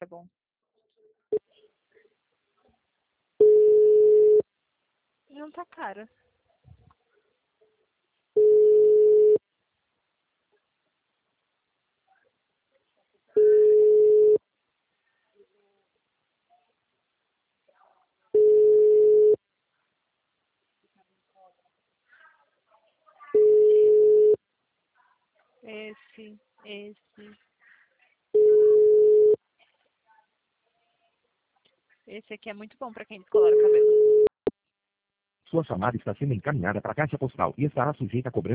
é bom. Não tá caro. Esse. Esse aqui é muito bom pra quem descolora o cabelo. Sua chamada está sendo encaminhada para a caixa postal e estará sujeita a cobrança.